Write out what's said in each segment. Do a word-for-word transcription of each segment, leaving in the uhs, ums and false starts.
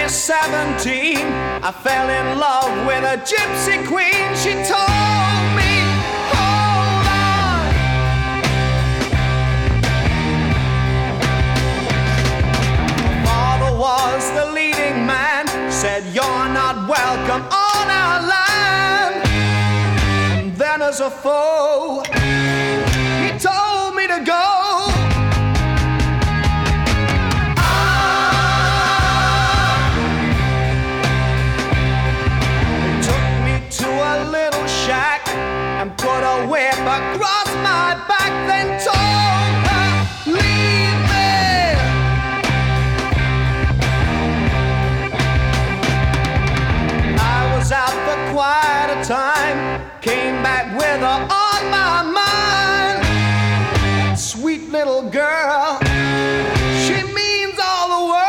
seventeen, I fell in love with a gypsy queen. She told me, hold on. My father was the leading man, said you're not welcome on our land. And then as a foe, he told me to go. Put a whip across my back, then told her, leave me. I was out for quite a time, came back with her on my mind. That sweet little girl, she means all the world.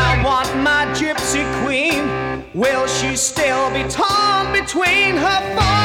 Will she still be torn between her